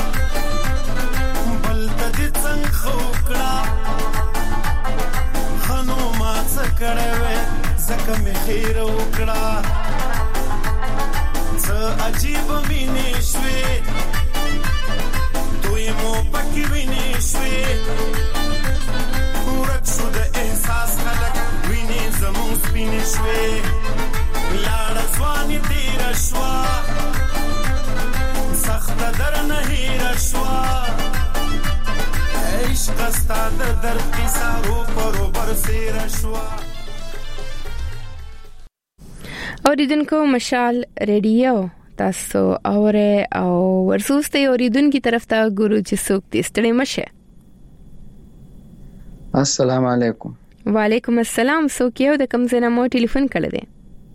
بل ته دې څنګه خوکړه خنو ما څه کړی وې ځکه مې خیر وکړه څه عجیبه مینې شوې دوی مو پکې وینې شوې ورک شو د احساس خلک وینې زموږ سپینې شوې لاړه ځواني تېره شوه سخت در نه هیر شوا عشق ستا د درد کیسه رو پرو بر سیر شوا اوریدونکو مشال ریډیو تاسو اوره او ورسوسته اوریدونکو طرف ته ګورو چې څوک دې ستړي مشه. السلام علیکم. وعلیکم السلام. څوک یو د کوم ځای نه مو ټلیفون کړی دی؟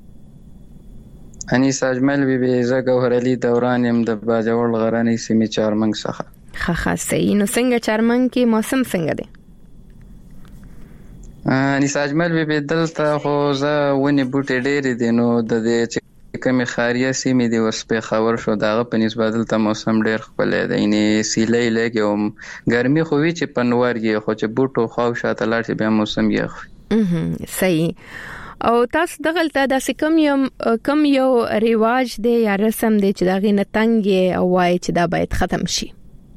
انیس اجمل بی بی زه ګوهر علي دوران يم د باجوړ غراني سیمې چارمنګ څخه. ښه ښه صحیح. نو څنګه چارمنګ کې موسم څنګه دی؟ انیس اجمل بی بی دلته خو زه ونی بوټي ډېری دي نو د دې چې کومه خاریه سیمې دی اوس په خبر شو داغه په نسبت دلته موسم ډېر ښکلی دی. یعنی سیلې لګي او ګرمي خو وی چې پنوار کې خو چې بوټو خو شاته لاړ چې بیا موسم یې خو. صحیح. او تاسو دغلته د کم یو کم یو ریواج دی یا رسم دی چې دا غینه تنګ او وای چې دا باید ختم شي؟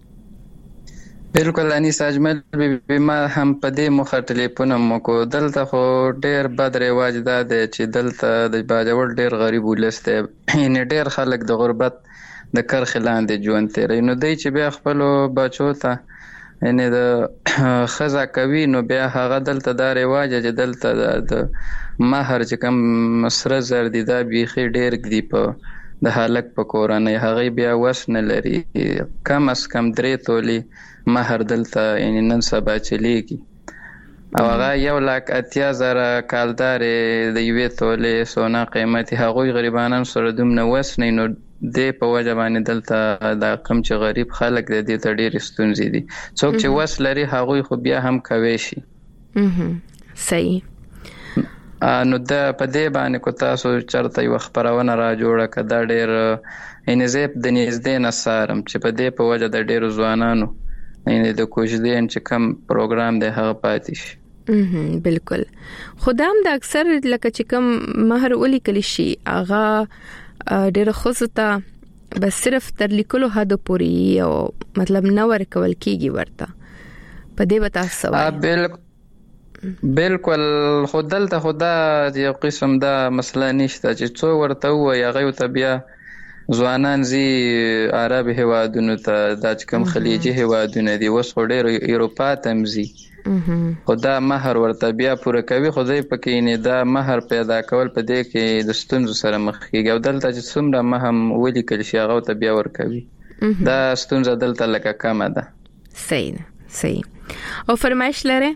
بالکل انیس اجمل بی ما هم په دې مخه ټلیفون مو کو. دلته خو ډېر بد ریواج دا دی چې دلته د باجوړ ډېر غریب ولسته یعنی ډېر خلک د غربت د کرخ لاندې ژوند تیري نو دی چې بیا خپل بچو ته یعنی د خزا کوي نو بیا هغه دلته دا ریواج چې دلته د مہر چې کوم سره زر دي دا بيخي ډېر دی په د حالک په کورانه هغه بیا وس نه لري کم اس کم درې تولي مہر دلته یعنی نن سبا چلیږي او هغه یو لاک اتیا زره کالدار د یوې تولې سونا قیمتي هغه غریبانو سره دومره وس نه نو د په وجه باندې دلته د کم چې غریب خلک د دې ته ډېر ستونزې دي. څوک چې وس لري هغوی خو بیا هم کوي شي. صحیح. نو د په دې باندې کو تاسو چرته یو خبرونه را جوړه کړه ډېر انزیب د نږدې نصارم چې په دې په وجه د ډېر ځوانانو نه د کوژدين چې کم پروګرام دی هغه پاتې شي. بالکل. خدام د اکثر لکه چې کم مہر ولي کلی شي اغا ډېر خوسته بس صرف تر لیکلو حد پورې او مطلب نو ورکول کیږي ورته په دې وتا سوال. بالکل بالکل خدل ته خدا یو قسم دا مسله نشته چې څو ورته وي هغه ته بیا ځوانان زی عرب هوادونو ته د کم خلیجي هوادونه دي وس ډېر یورپا تمزي خدا مہر ورته بیا پوره کوي خدای پکې نه دا مہر پیدا کول په دې کې د ستونزو سره مخ کیږي او دلته چې څومره مهم ولي کل شي هغه ته بیا ور کوي دا ستونزه دلته لکه کم ده. صحیح صحیح. او فرمایش لره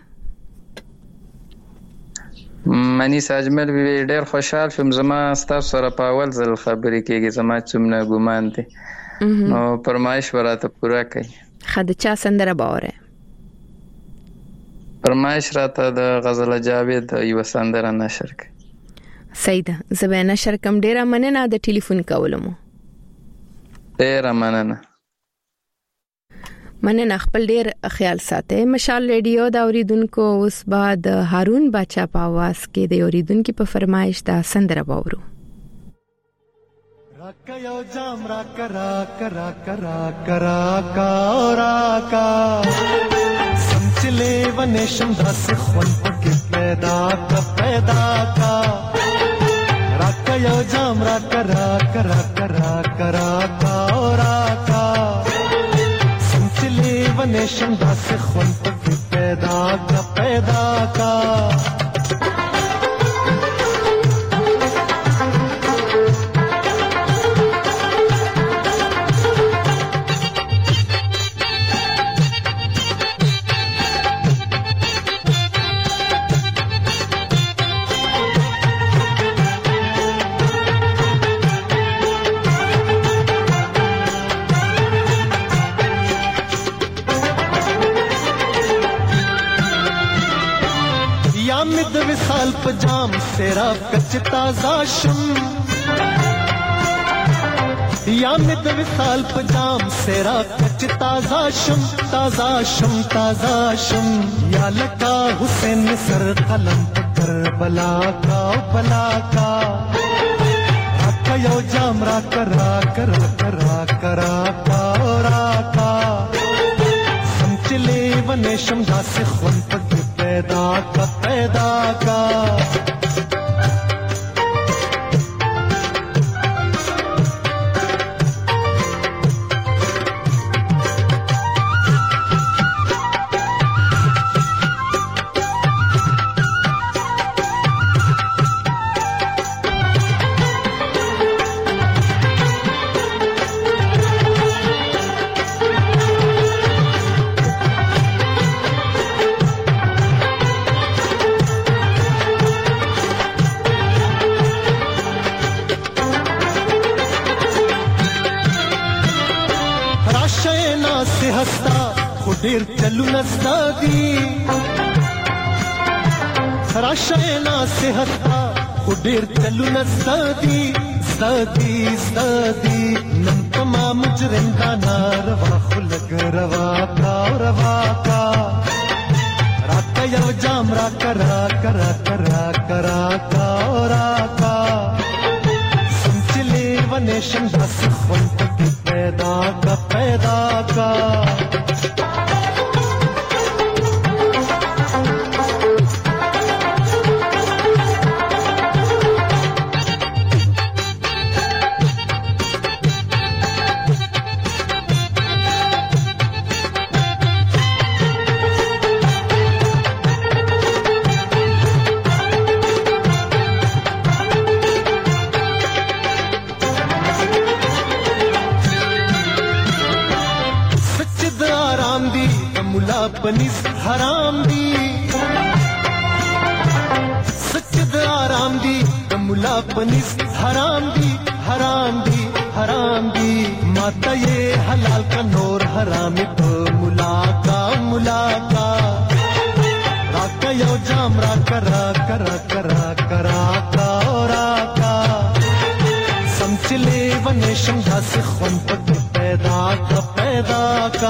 منی ساجمل وی ډېر خوشحال شوم زما ستاسو سره په اول ځل خبرې کېږي زما څومره ګمان دي نو فرمایش ورته پوره کړئ. خد چا سندره باوره فرمایش راته د غزل جاوید یو سندره نشر کړئ. سیده زبې نشر کم ډېر مننه د ټلیفون کولمو. ډېر مننه. مننه خپل ډېر خیال ساته. مشال ریډیو دا اوریدونکو اوس بعد هارون بچا په आवाज کې د اوریدونکو په فرمایش دا سندره باورو. راکا یو جام راکا راکا راکا راکا راکا راکا سمچلے ونشم داس خون پکې پیدا کا پیدا کا راکا یو جام راکا راکا راکا راکا راکا راکا سمچلے ونشم داس خون پکې پیدا کا پیدا کا وصال پجام سیرا کچ تازہ شم یا مد وصال پجام سیرا کچ تازہ شم تازہ شم تازہ شم یا لکا حسین سر قلم کربلا کا بلا کا راکا یو جام راکا راکا راکا راکا راکا راکا سمچلے ونشم داس خون پک پیدا کا پیدا کا ډیر چلو نستادي راشینا صحتا خو ډیر چلو نستادي زادي زادي نن تما مجرم دا ناروا خلق روا کا روا کا راکا یو جام راکا راکا راکا راکا راکا راکا سمچلے ونشم داس خون پک پیدا کا پیدا کا پنیس حرام دی سچ د آرام دی د مولا پنیس حرام دی حرام دی حرام دی ماته یہ حلال کا نور حرام په ملاقا ملاقا راکا یو جام راکا راکا راکا راکا راکا راکا سمچلے ونشم داس خون پک پیدا کا پیدا کا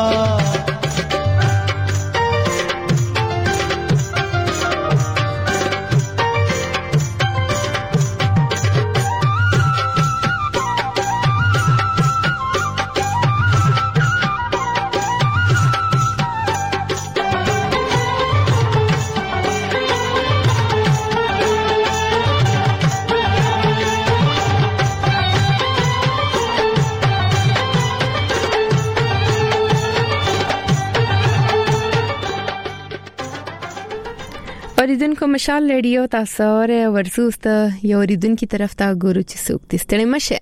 اوریدونکو مشال ریډیو تاسو اوره ورسوست یو اوریدونکو طرف ته ګورو چې څوک دې ستړي مشه.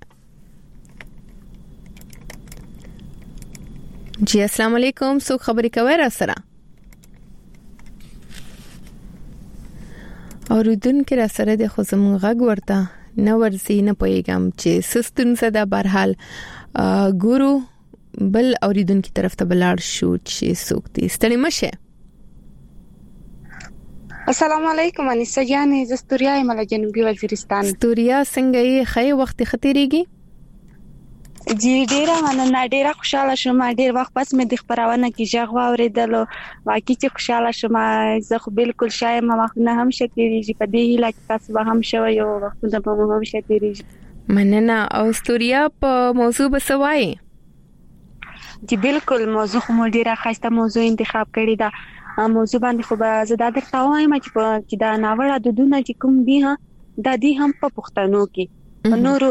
جی السلام علیکم، څوک خبرې کوي را سره؟ اوریدونکو را سره د خو زموږ غږ ورته نه ورسي، نه پوهیږم چې سستون صدا برحال ګورو بل اوریدونکو طرف ته بلاړ شو چې څوک دې ستړي مشه. السلام علیکم انیسه جانې، ز استوریا یم له جنوبي وزیرستان. استوریا څنګه یې؟ خې وخت خطرېږي؟ جی ډیره مننه، ډیره خوشاله شوم. ډیر وخت پس مې د خبرونه کې ژغ واوریدل، واقعي چې خوشاله شوم. زه خو بالکل شایم وختونه هم شتېږي په دې هیله کې تاسو به هم شوي او وختونه به هم شتېږي. مننه. او استوریا په موضوع بسوي؟ جی بالکل، موضوع خو ډیره خاصه موضوع انتخاب کړی ده. موضوع باندې خو به زه دا درته وایم چې دا ناوړه دودونه چې کوم دي دا دي هم په پښتنو کې، نورو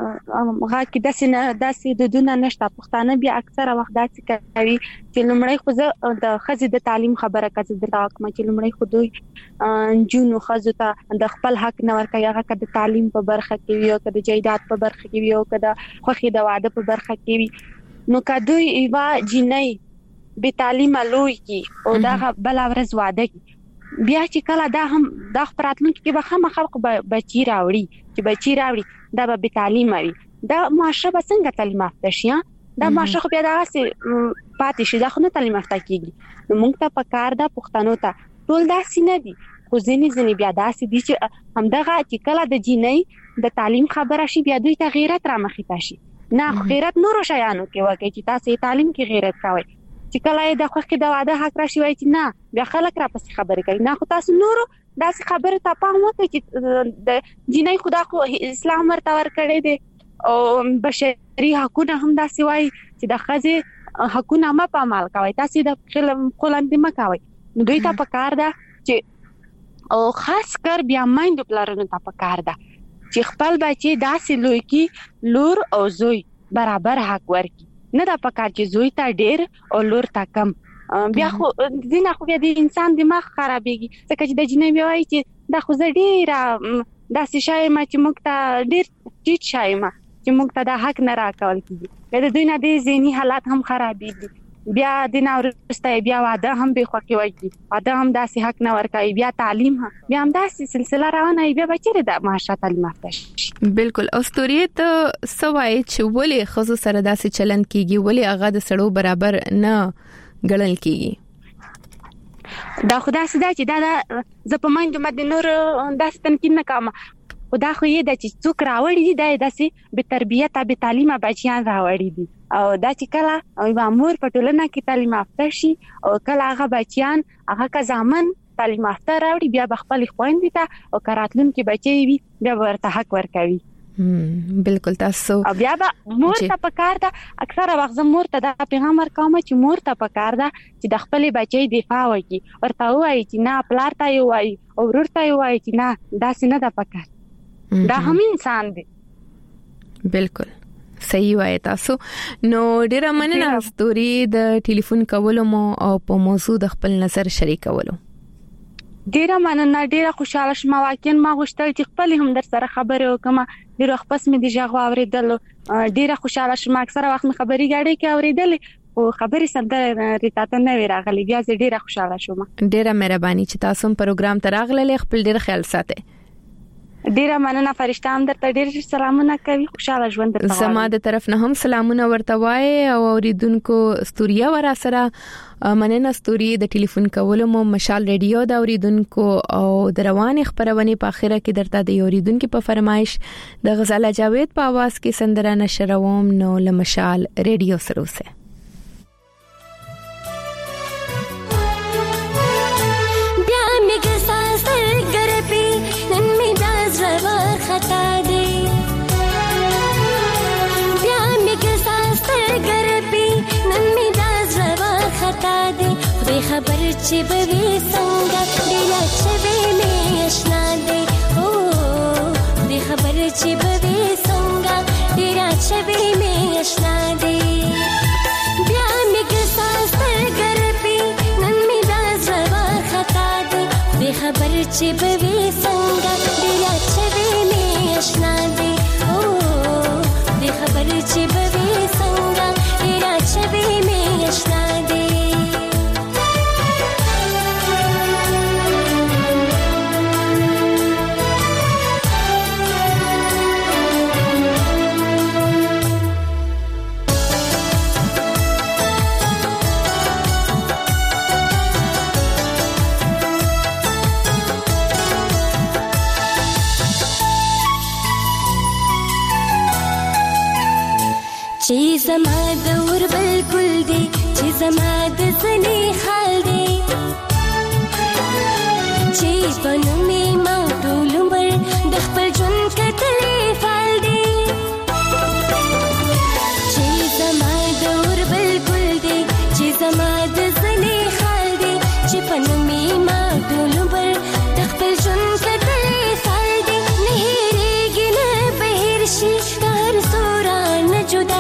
هغه کې داسې نه داسې دودونه نشته. پښتانه بیا اکثره وخت داسې کوي چې لومړی خو زه د ښځې د تعلیم خبره کوم درته کوم چې لومړی خو دوی نجونو ښځو ته د خپل حق نه ورکوي، هغه که د تعلیم په برخه کې وي او که د جایداد په برخه کې وي او که د خوښۍ د واده په برخه کې وي. نو که دوی یوه جینۍ به تعلیم لوي کی او دا بل ورځ واده کی، بیا چې کله دا هم د خبراتلونکو کې به هم خلق بچی راوړي چې بچی راوړي دا به تعلیم وي، دا معاشره به څنګه تعلیم یافته شي؟ دا معاشره خو بیا داسې پاتې شي، دا خو نه تعلیم یافته کیږي. نو موږ ته پکار ده پښتنو ته ټول داسې نه دي، خو ځینې ځینې بیا داسې دي چې همدغه چې کله د جینۍ د تعلیم خبره شي بیا دوی ته غیرت را مخې ته شي. نه، غیرت نورو شیانو کې وکړي چې تاسو تعلیم کې غیرت کوئ، چې کله د خوښۍ د واده حق راشي وایي چې نه بیا خلک را پسې خبرې کوي. نه، خو تاسو نورو داسې خبرې ته پام وکړئ چې د جینۍ خدا خو اسلام ورته ورکړی دی او بشري حقونه هم داسې وایي چې د ښځې حقونه مه پامال کوئ، تاسې د خلندې مه کوئ. نو دوی ته پکار ده چې او خاص کر بیا میندو پلرونو ته پکار ده چې خپل بچي داسې لوی کی لور او زوی برابر حق ورکړي. نه دا پکار چې زوی ته ډیر او لور ته کم، بیا خو ځینې خو بیا د انسان دماغ خرابېږي، ځکه چې د جینۍ بیا وایي چې دا خو زه ډیره داسې شی یم چې موږ ته ډیر ټیټ شی یم چې موږ ته دا حق نه راکول کېږي. بیا د دوی نه د ذهني حالات هم خرابېږي، بیا د نه وروسته بیا واده هم بې خوښې وایي، واده هم داسې حق نه ورکوي، بیا تعلیم هم بیا هم داسې سلسله روانه وي، بیا به چېرې د معاشره تعلیم یافته شي. بالکل. او ستوري ته څه وایي چې ولې ښځو سره داسې چلند کیږي، ولې هغه د سړو برابر نه ګڼل کیږي؟ دا خو داسې ده چې دا زه په میندو باندې نور داسې تنقید نه کوم، خو دا خو یې ده چې څوک راوړي دي دا یې داسې بې تربیته بې تعلیمه بچیان راوړي دي. او دا چې کله یوه مور په ټولنه کې تعلیم یافته شي او کله هغه بچیان هغه که زامن تعلیم یافته راوړي بیا به خپلې خویندې ته او که راتلونکي بچی وي بیا به ورته حق ورکوي. بالکل. تاسو او بیا به مور ته پکار ده، اکثره وخت زه مور ته دا پیغام ورکوم چې مور ته پکار ده چې د خپلې بچی دفاع وکړي، ورته ووایي چې نه پلار ته یې ووایي او ورور ته یې ووایي چې نه داسې نه ده پکار، دا هم انسان دی. بالکل صحیح وایي تاسو. نو ډیره مننه ستوري د ټلیفون کولو مو او په موضوع د خپل نظر شریکولو. ډیره مننه، ډیره خوشاله شوم. واقعا ما غوښتل چې خپل هم در سره خبرې وکم، ډیره وخت پس مې د ژغ اوریدل، ډیره خوشاله شوم. اکثره وخت مې خبري غاړې کې اوریدل او خبرې سره ریتاته نه وی راغلي، بیا زه ډیره خوشاله شوم. ډیره مهرباني چې تاسو هم پروګرام ته راغلل، خپل ډیر خیال ساتئ. ډیره مننه فرشته هم درته ډیر سلامونه کوي خوشاله ژوند درته زما د طرف نه هم سلامونه ورته وای او اوریدونکو استوریا ورا سره مننه استوري د ټلیفون کولو مو مشال ریډیو د اوریدونکو او د رواني خبرونه په اخره کې درته د اوریدونکو په فرمایش د غزاله جاوید په आवाज کې سندره نشروم نو لمشال ریډیو سره اوسه खता दे बया में गसास कर पी नन्मी दाजवा खता दे खुदे खबर चे बवे संगा दिला चवे में अशना दे ओ खुदे खबर चे बवे संगा दिला चवे में अशना दे बया में गसास कर पी नन्मी दाजवा खता दे खुदे खबर चे बवे संगा दिला चवे अशना दे ओ दे खबर चे बवे संगा तेरा चवे में अशना दे ची زما د ور بالکل دی چې زما د زنی حال دی چې پنو می ما ټول عمر د خپل ژوند کتلې فال دی چې زما د ور بالکل دی چې زما د زنی حال دی چې پنو می ما ټول عمر د خپل ژوند کتلې فال دی نه هېریږي نه بهر شي هر سورا نه جدا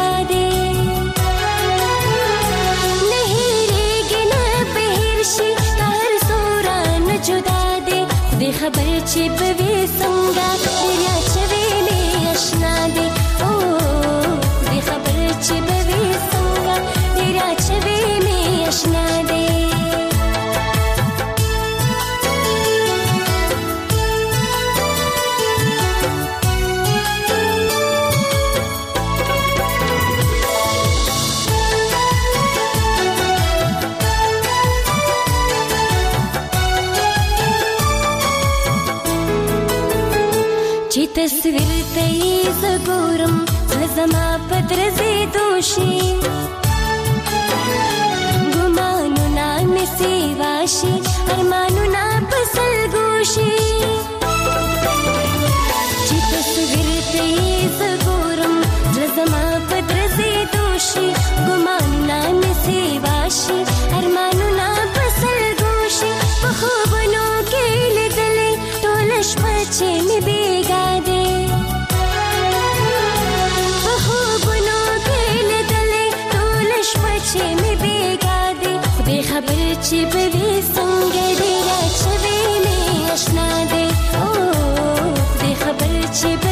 खबर चे बवे संगा तेरा चवे में अशना दे ओ दे खबर चे बवे संगा तेरा चवे में अशना दे تصویر ته زګورم زما پدر زی دوشي ګمانو نام سی واشي ارمانو نا پسل ګوشي چې تصویر ته زګورم زما پدر زی دوشي ګمانو نام سی واشي ارمانو نا پسل ګوشي په خوبونو کې لیدلې ټول شپه چې می بیګا खबर चे बवे संगे तेरा चवे में अशना दे ओ दे खबर चे